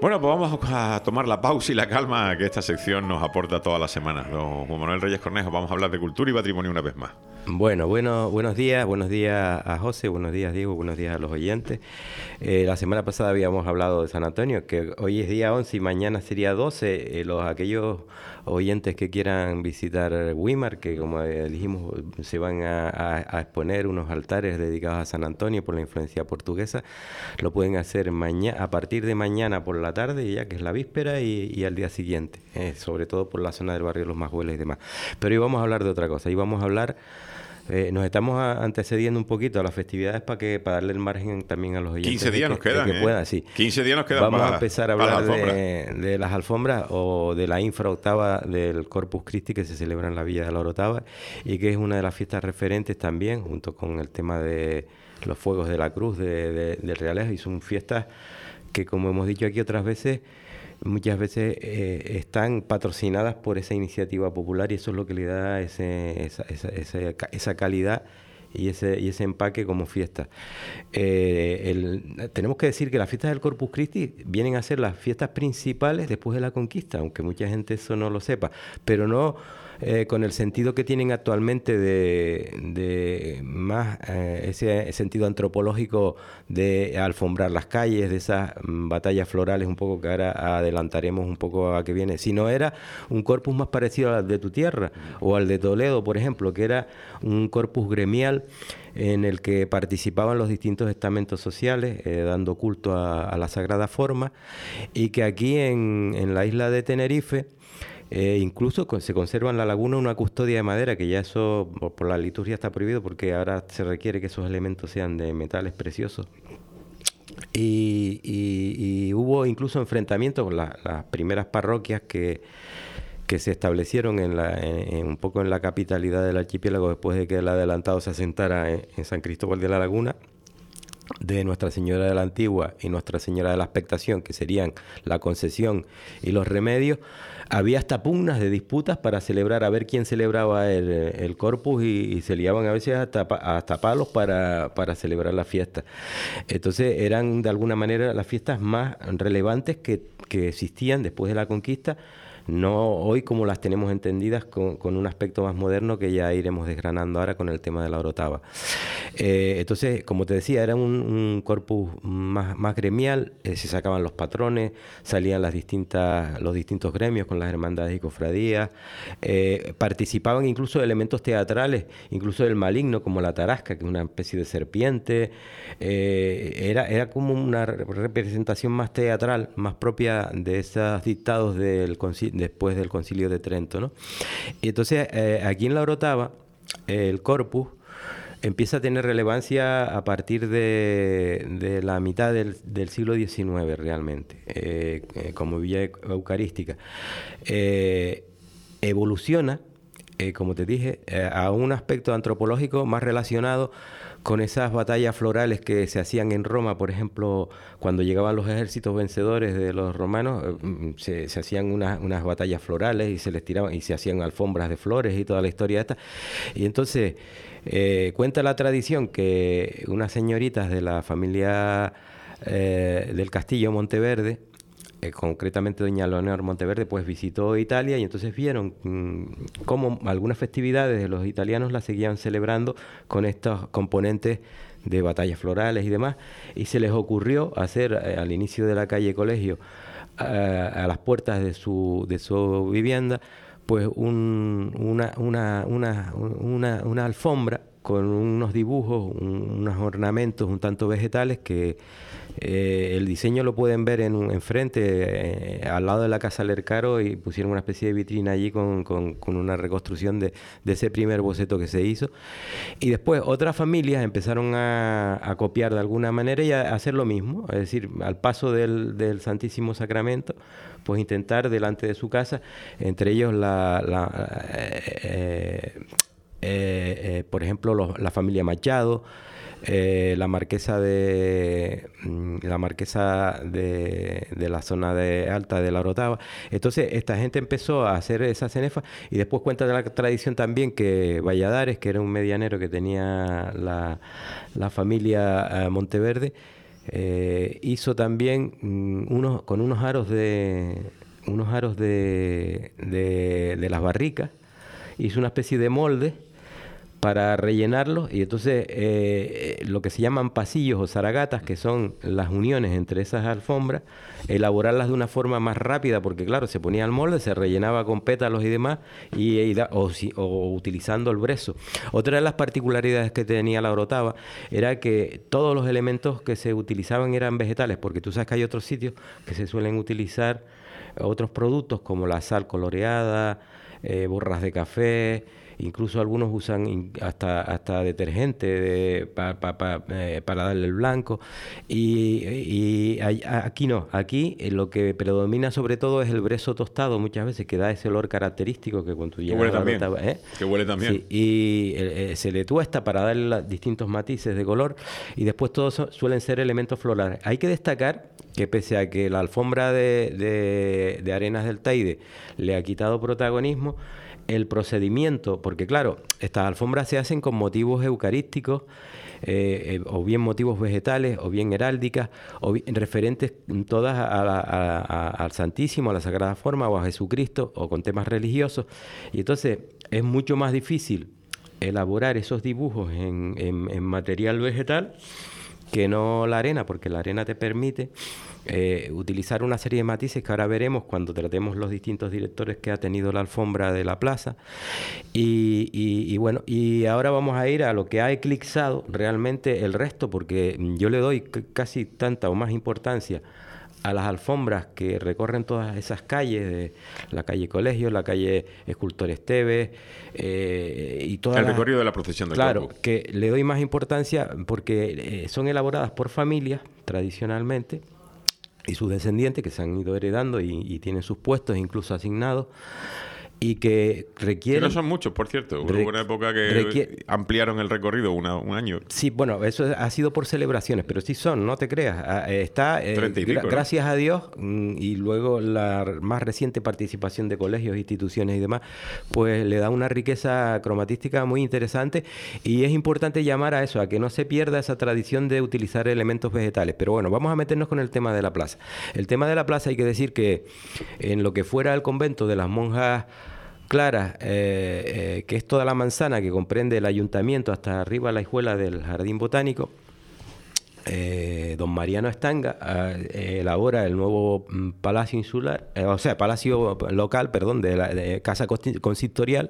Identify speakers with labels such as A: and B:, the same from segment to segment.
A: Bueno, pues vamos a tomar la pausa y la calma que esta sección nos aporta todas las semanas. Don Juan Manuel Reyes Cornejo, vamos a hablar de cultura y patrimonio una vez más.
B: Bueno, buenos días a José, buenos días Diego, buenos días a los oyentes. La semana pasada habíamos hablado de San Antonio, que hoy es día 11 y mañana sería 12. Aquellos oyentes que quieran visitar Weimar, que como dijimos se van a exponer unos altares dedicados a San Antonio por la influencia portuguesa, lo pueden hacer a partir de mañana por la tarde, ya que es la víspera, y al día siguiente, sobre todo por la zona del barrio Los Majueles y demás. Pero hoy vamos a hablar de otra cosa, hoy vamos a hablar... nos estamos antecediendo un poquito a las festividades para darle el margen también a los oyentes.
A: 15 días nos quedan.
B: Que puedan, sí.
A: 15 días nos quedan.
B: Vamos a empezar a hablar de las alfombras o de la infraoctava del Corpus Christi que se celebra en la Villa de la Orotava y que es una de las fiestas referentes también, junto con el tema de los fuegos de la cruz del Realejo, y son fiestas que, como hemos dicho aquí otras veces, muchas veces están patrocinadas por esa iniciativa popular, y eso es lo que le da esa calidad y ese empaque como fiesta. Tenemos que decir que las fiestas del Corpus Christi vienen a ser las fiestas principales después de la conquista, aunque mucha gente eso no lo sepa, pero no con el sentido que tienen actualmente de más ese sentido antropológico de alfombrar las calles, de esas batallas florales un poco que ahora adelantaremos un poco a que viene, sino era un corpus más parecido al de tu tierra o al de Toledo, por ejemplo, que era un corpus gremial en el que participaban los distintos estamentos sociales, dando culto a la sagrada forma, y que aquí en la isla de Tenerife incluso se conserva en la laguna una custodia de madera, que ya eso por la liturgia está prohibido porque ahora se requiere que esos elementos sean de metales preciosos. Y hubo incluso enfrentamientos con las primeras parroquias que se establecieron un poco en la capitalidad del archipiélago después de que el adelantado se asentara en San Cristóbal de la Laguna, de Nuestra Señora de la Antigua y Nuestra Señora de la Expectación, que serían la Concesión y los Remedios. Había hasta pugnas de disputas para celebrar, a ver quién celebraba el corpus, y se liaban a veces hasta palos para celebrar la fiesta. Entonces eran de alguna manera las fiestas más relevantes que existían después de la conquista, no hoy como las tenemos entendidas con un aspecto más moderno que ya iremos desgranando ahora con el tema de la Orotava. Entonces, como te decía, era un corpus más gremial, se sacaban los patrones, salían los distintos gremios con las hermandades y cofradías, participaban incluso elementos teatrales, incluso del maligno, como la tarasca, que es una especie de serpiente. Era como una representación más teatral, más propia de esos dictados después del Concilio de Trento, ¿no? Y entonces aquí en la Orotava el corpus empieza a tener relevancia a partir de la mitad del siglo XIX realmente, como villa eucarística. Evoluciona, como te dije, a un aspecto antropológico más relacionado con esas batallas florales que se hacían en Roma, por ejemplo, cuando llegaban los ejércitos vencedores de los romanos, se hacían unas batallas florales y se les tiraban y se hacían alfombras de flores y toda la historia esta. Y entonces cuenta la tradición que unas señoritas de la familia del Castillo Monteverde, concretamente doña Leonor Monteverde, pues visitó Italia, y entonces vieron cómo algunas festividades de los italianos las seguían celebrando con estos componentes de batallas florales y demás, y se les ocurrió hacer al inicio de la calle Colegio, a las puertas de su vivienda, pues una alfombra con unos dibujos, unos ornamentos un tanto vegetales que el diseño lo pueden ver enfrente, al lado de la Casa Lercaro, y pusieron una especie de vitrina allí con una reconstrucción de ese primer boceto que se hizo. Y después otras familias empezaron a copiar de alguna manera y a hacer lo mismo, es decir, al paso del Santísimo Sacramento, pues intentar delante de su casa, entre ellos por ejemplo, la familia Machado, la marquesa de la zona alta de la Orotava. Entonces esta gente empezó a hacer esa cenefa, y después cuenta de la tradición también que Valladares, que era un medianero que tenía la familia Monteverde, hizo también con unos aros de las barricas, hizo una especie de molde para rellenarlos, y entonces lo que se llaman pasillos o zaragatas, que son las uniones entre esas alfombras, elaborarlas de una forma más rápida, porque claro, se ponía el molde, se rellenaba con pétalos y demás, o utilizando el brezo. Otra de las particularidades que tenía la orotava era que todos los elementos que se utilizaban eran vegetales, porque tú sabes que hay otros sitios que se suelen utilizar otros productos como la sal coloreada, borras de café. Incluso algunos usan hasta detergente para darle el blanco. Y aquí no. Aquí lo que predomina sobre todo es el brezo tostado, muchas veces, que da ese olor característico que cuando tú llegas a la orotava,
A: que huele también.
B: Sí, y se le tuesta para darle distintos matices de color, y después todos suelen ser elementos florales. Hay que destacar que pese a que la alfombra de Arenas del Teide le ha quitado protagonismo, el procedimiento, porque claro, estas alfombras se hacen con motivos eucarísticos, o bien motivos vegetales, o bien heráldicas, o bien referentes todas al Santísimo, a la Sagrada Forma, o a Jesucristo, o con temas religiosos. Y entonces es mucho más difícil elaborar esos dibujos en material vegetal que no la arena, porque la arena te permite utilizar una serie de matices que ahora veremos cuando tratemos los distintos directores que ha tenido la alfombra de la plaza. Y bueno, y ahora vamos a ir a lo que ha eclipsado realmente el resto, porque yo le doy casi tanta o más importancia a las alfombras que recorren todas esas calles, de la calle Colegio, la calle Escultor Esteves, y toda
A: el recorrido de la procesión del
B: Claro,
A: Corpus.
B: que le doy más importancia porque son elaboradas por familias tradicionalmente, y sus descendientes que se han ido heredando y tienen sus puestos incluso asignados, y que requieren...
A: Que no son muchos, por cierto. Hubo una época que ampliaron el recorrido un año.
B: Sí, bueno, eso ha sido por celebraciones, pero sí son, no te creas. Está,
A: 30 y pico, ¿no?
B: Gracias a Dios, y luego la más reciente participación de colegios, instituciones y demás, pues le da una riqueza cromatística muy interesante, y es importante llamar a eso, a que no se pierda esa tradición de utilizar elementos vegetales. Pero bueno, vamos a meternos con el tema de la plaza. El tema de la plaza, hay que decir que en lo que fuera el convento de las monjas Claras, que es toda la manzana que comprende el ayuntamiento hasta arriba la hijuela del Jardín Botánico, don Mariano Estanga elabora el nuevo palacio insular, palacio local, perdón, de casa consistorial,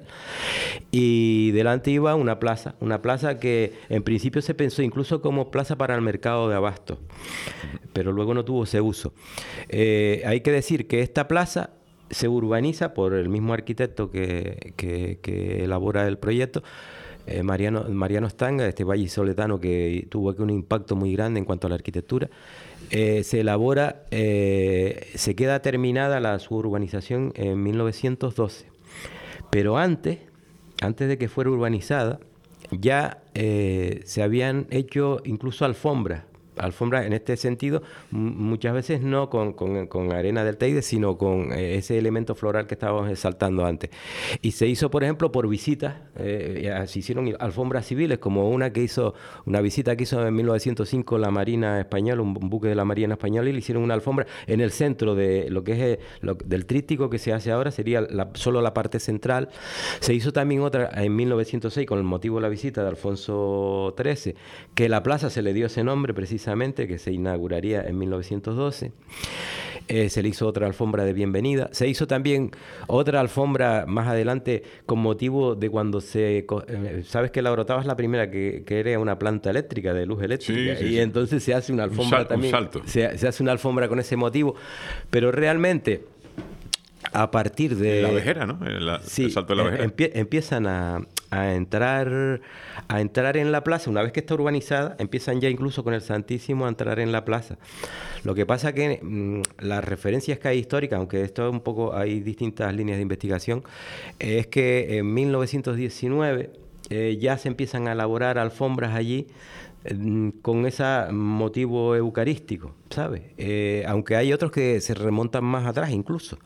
B: y delante iba una plaza que en principio se pensó incluso como plaza para el mercado de abastos, pero luego no tuvo ese uso. Hay que decir que esta plaza se urbaniza por el mismo arquitecto que elabora el proyecto, Mariano Estanga, este vallisoletano que tuvo aquí un impacto muy grande en cuanto a la arquitectura. Se elabora, se queda terminada su urbanización en 1912, pero antes de que fuera urbanizada, ya se habían hecho incluso alfombras en este sentido, muchas veces no con arena del Teide, sino con ese elemento floral que estábamos exaltando antes. Y se hizo, por ejemplo, por visitas, se hicieron alfombras civiles, como una visita que hizo en 1905 la Marina Española, un buque de la Marina Española, y le hicieron una alfombra en el centro de lo que es del tríptico que se hace ahora, sería solo la parte central. Se hizo también otra en 1906 con el motivo de la visita de Alfonso XIII, que la plaza se le dio ese nombre precisamente, que se inauguraría en 1912. Se le hizo otra alfombra de bienvenida. Se hizo también otra alfombra más adelante con motivo de cuando sabes que la orotava es la primera que era una planta eléctrica, de luz eléctrica,
A: sí.
B: Entonces se hace una alfombra también. Se hace una alfombra con ese motivo, pero realmente a partir de...
A: La Vejera, ¿no? El salto de la Vejera.
B: Empiezan a entrar en la plaza. Una vez que está urbanizada, empiezan ya incluso con el Santísimo a entrar en la plaza. Lo que pasa que las referencias que hay históricas, aunque esto un poco hay distintas líneas de investigación, es que en 1919 ya se empiezan a elaborar alfombras allí con ese motivo eucarístico, ¿sabes? Aunque hay otros que se remontan más atrás incluso.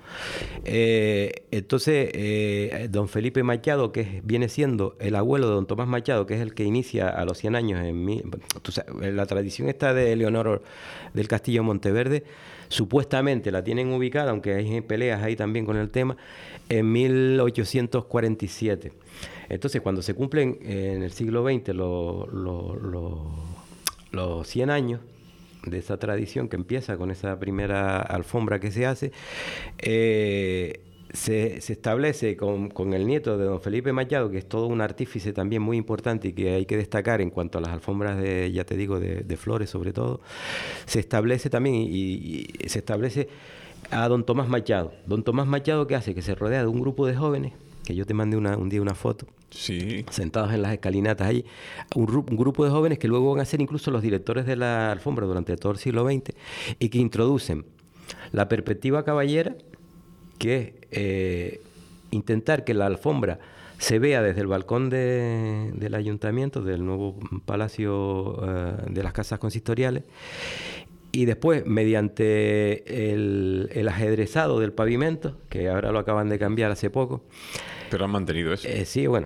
B: Entonces, don Felipe Machado, que viene siendo el abuelo de don Tomás Machado, que es el que inicia a los 100 años en la tradición esta de Leonor del Castillo Monteverde, supuestamente la tienen ubicada, aunque hay peleas ahí también con el tema, en 1847. Entonces, cuando se cumplen en el siglo XX los 100 años de esa tradición que empieza con esa primera alfombra que se hace, se establece con el nieto de don Felipe Machado, que es todo un artífice también muy importante y que hay que destacar en cuanto a las alfombras ya te digo, de flores sobre todo, se establece también y se establece a don Tomás Machado. Don Tomás Machado, ¿qué hace? Que se rodea de un grupo de jóvenes, que yo te mandé un día una foto,
A: sí,
B: sentados en las escalinatas allí, un grupo de jóvenes que luego van a ser incluso los directores de la alfombra durante todo el siglo XX y que introducen la perspectiva caballera, que es intentar que la alfombra se vea desde el balcón del ayuntamiento, del nuevo palacio de las casas consistoriales, y después, mediante el ajedrezado del pavimento, que ahora lo acaban de cambiar hace poco.
A: Pero han mantenido eso.
B: Sí, bueno.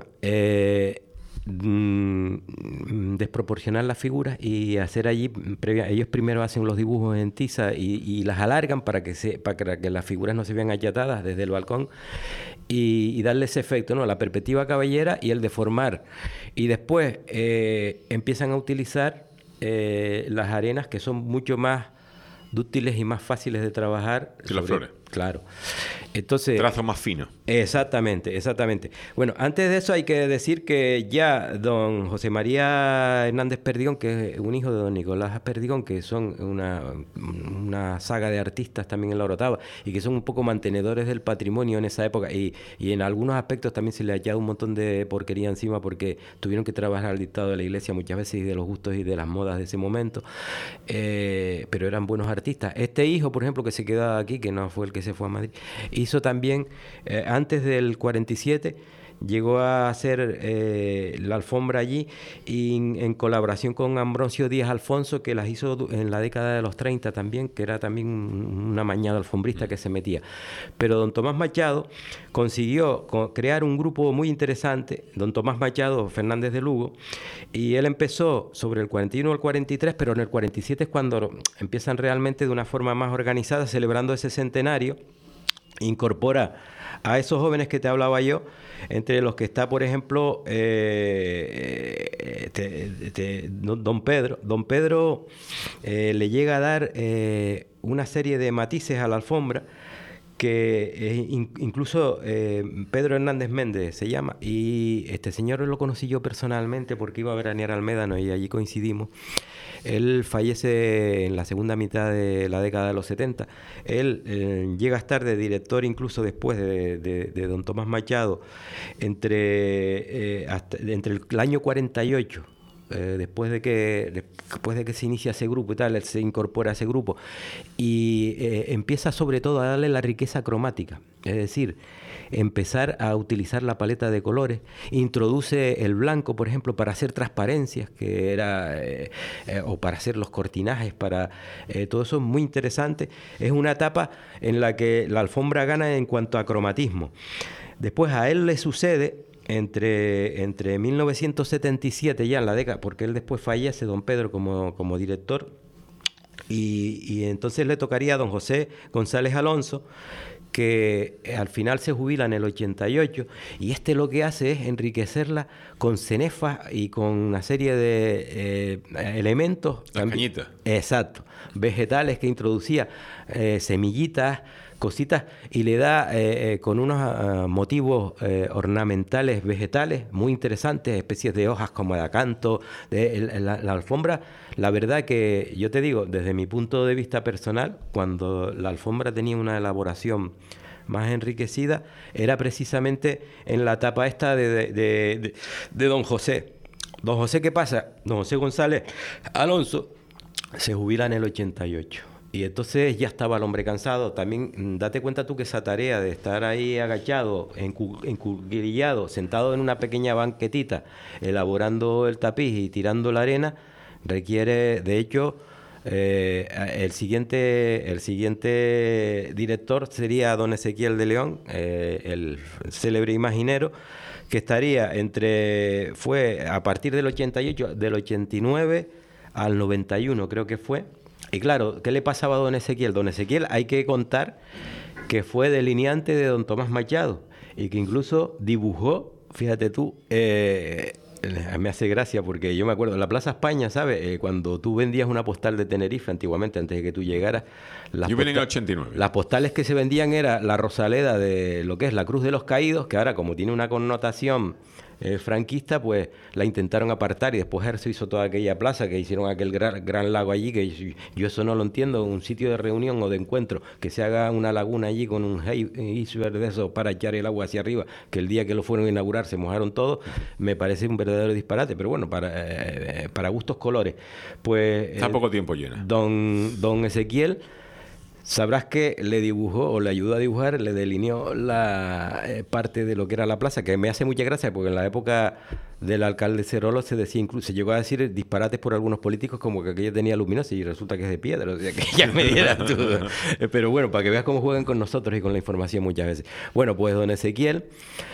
B: Desproporcionar las figuras y hacer allí, ellos primero hacen los dibujos en tiza y las alargan para que las figuras no se vean achatadas desde el balcón y darle ese efecto, ¿no? La perspectiva caballera y el deformar. Y después empiezan a utilizar las arenas, que son mucho más dúctiles y más fáciles de trabajar
A: que las flores.
B: Claro. Entonces,
A: trazo más fino.
B: Exactamente. Bueno, antes de eso hay que decir que ya don José María Hernández Perdigón, que es un hijo de don Nicolás Perdigón, que son una saga de artistas también en la Orotava y que son un poco mantenedores del patrimonio en esa época y en algunos aspectos también se le ha echado un montón de porquería encima porque tuvieron que trabajar al dictado de la Iglesia muchas veces y de los gustos y de las modas de ese momento, pero eran buenos artistas. Este hijo, por ejemplo, que se queda aquí, que no fue el que se fue a Madrid, hizo también, antes del 47, llegó a hacer la alfombra allí y en colaboración con Ambrosio Díaz Alfonso, que las hizo en la década de los 30 también, que era también una mañada alfombrista que se metía. Pero don Tomás Machado consiguió crear un grupo muy interesante, don Tomás Machado Fernández de Lugo, y él empezó sobre el 41 al 43, pero en el 47 es cuando empiezan realmente de una forma más organizada, celebrando ese centenario. Incorpora a esos jóvenes que te hablaba yo, entre los que está, por ejemplo, don Pedro. Don Pedro le llega a dar una serie de matices a la alfombra que incluso Pedro Hernández Méndez se llama, y este señor lo conocí yo personalmente porque iba a veranear al Médano y allí coincidimos. Él fallece en la segunda mitad de la década de los 70. Él llega a estar de director incluso después de don Tomás Machado, entre el año 48, después de que se inicia ese grupo y tal, él se incorpora a ese grupo y empieza sobre todo a darle la riqueza cromática, es decir, empezar a utilizar la paleta de colores, introduce el blanco, por ejemplo, para hacer transparencias, que era o para hacer los cortinajes, para todo eso es muy interesante. Es una etapa en la que la alfombra gana en cuanto a cromatismo. Después a él le sucede entre 1977, ya en la década, porque él después fallece, don Pedro, como director, y entonces le tocaría a don José González Alonso, que al final se jubila en el 88, y lo que hace es enriquecerla con cenefas y con una serie de elementos.
A: Las cañitas.
B: Exacto. Vegetales que introducía, semillitas, cositas, y le da con unos motivos ornamentales vegetales muy interesantes, especies de hojas como de acanto, la alfombra. La verdad que yo te digo, desde mi punto de vista personal, cuando la alfombra tenía una elaboración más enriquecida, era precisamente en la etapa esta de don José. Don José, ¿qué pasa? Don José González Alonso se jubila en el 88. Y entonces ya estaba el hombre cansado. También date cuenta tú que esa tarea de estar ahí agachado, encuclillado, sentado en una pequeña banquetita, elaborando el tapiz y tirando la arena, Requiere, de hecho, el siguiente director sería don Ezequiel de León, el célebre imaginero, que estaría fue a partir del 88, del 89 al 91 creo que fue. Y claro, ¿qué le pasaba a don Ezequiel? Don Ezequiel, hay que contar que fue delineante de don Tomás Machado y que incluso dibujó, fíjate tú, me hace gracia porque yo me acuerdo, en la Plaza España, ¿sabes? Cuando tú vendías una postal de Tenerife antiguamente, antes de que tú llegaras...
A: Yo vine en el 89.
B: Las postales que se vendían era la Rosaleda de lo que es la Cruz de los Caídos, que ahora como tiene una connotación franquista, pues la intentaron apartar y después Herzo hizo toda aquella plaza, que hicieron aquel gran lago allí, que yo eso no lo entiendo, un sitio de reunión o de encuentro, que se haga una laguna allí con un iceberg de eso para echar el agua hacia arriba, que el día que lo fueron a inaugurar se mojaron todos, me parece un verdadero disparate, pero bueno, para gustos colores. Pues
A: está poco tiempo llena.
B: Don Ezequiel, sabrás que le dibujó o le ayudó a dibujar, le delineó la parte de lo que era la plaza, que me hace mucha gracia porque en la época del alcalde Cerolo se decía, incluso se llegó a decir disparates por algunos políticos como que aquella tenía luminosa y resulta que es de piedra, o sea que ya me dieras tú. Pero bueno, para que veas cómo juegan con nosotros y con la información muchas veces. Bueno, pues don Ezequiel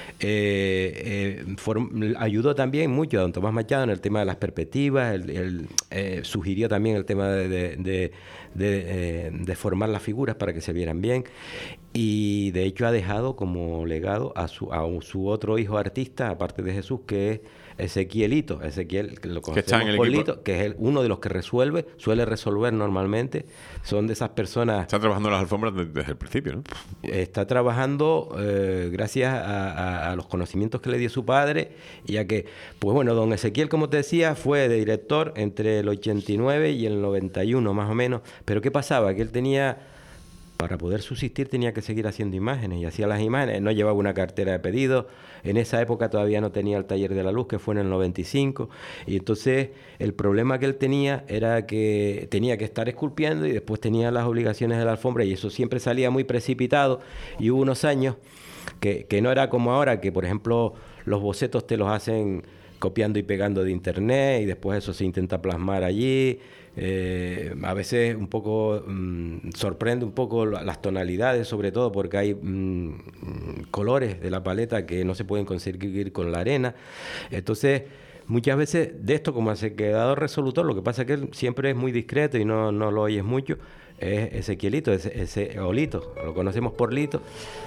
B: ayudó también mucho a don Tomás Machado en el tema de las perspectivas, sugirió también el tema de formar las figuras para que se vieran bien, y de hecho ha dejado como legado a su otro hijo artista, aparte de Jesús, que es Ezequielito, Ezequiel, que lo conocemos por Lito, que es uno de los que suele resolver normalmente, son de esas personas...
A: Está trabajando las alfombras desde el principio, ¿no?
B: Está trabajando gracias a los conocimientos que le dio su padre, y a que, pues bueno, don Ezequiel, como te decía, fue de director entre el 89 y el 91 más o menos, pero ¿qué pasaba? Que él tenía... Para poder subsistir tenía que seguir haciendo imágenes y hacía las imágenes, no llevaba una cartera de pedidos, en esa época todavía no tenía el taller de la luz, que fue en el 95, y entonces el problema que él tenía era que tenía que estar esculpiendo y después tenía las obligaciones de la alfombra, y eso siempre salía muy precipitado, y hubo unos años que no era como ahora, que por ejemplo los bocetos te los hacen copiando y pegando de internet y después eso se intenta plasmar allí. A veces un poco sorprende un poco las tonalidades, sobre todo porque hay colores de la paleta que no se pueden conseguir con la arena. Entonces muchas veces de esto, como se ha quedado resolutor, lo que pasa es que él siempre es muy discreto y no lo oyes mucho, es Ezequielito, o Lito, lo conocemos por Lito,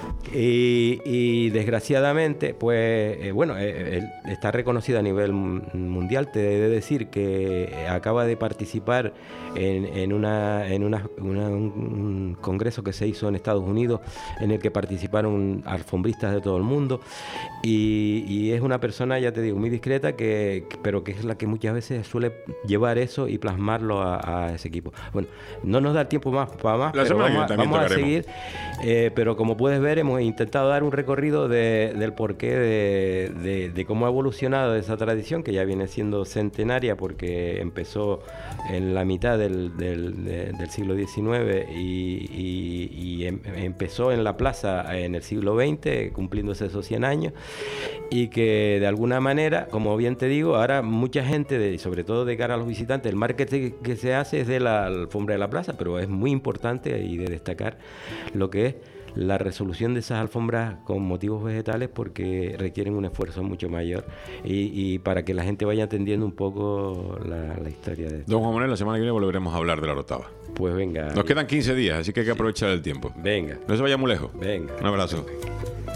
B: y desgraciadamente, pues, bueno, él está reconocido a nivel mundial. Te he de decir que acaba de participar en un congreso que se hizo en Estados Unidos, en el que participaron alfombristas de todo el mundo, y es una persona, ya te digo, muy discreta, pero que es la que muchas veces suele llevar eso y plasmarlo a ese equipo. Bueno, no nos da el tiempo para más, pero vamos a seguir, pero como puedes ver hemos intentado dar un recorrido del porqué de cómo ha evolucionado esa tradición, que ya viene siendo centenaria porque empezó en la mitad del siglo XIX y empezó en la plaza en el siglo XX, cumpliéndose esos 100 años, y que de alguna manera, como bien te digo, ahora mucha gente, sobre todo de cara a los visitantes, el marketing que se hace es de la alfombra de la plaza, pero es muy importante y de destacar lo que es la resolución de esas alfombras con motivos vegetales, porque requieren un esfuerzo mucho mayor y para que la gente vaya entendiendo un poco la historia de esto.
A: Don Juan Manuel, la semana que viene volveremos a hablar de la Orotava.
B: Pues venga.
A: Nos quedan 15 días, así que hay que aprovechar el tiempo.
B: Venga.
A: No se vaya muy lejos.
B: Venga.
A: Un abrazo.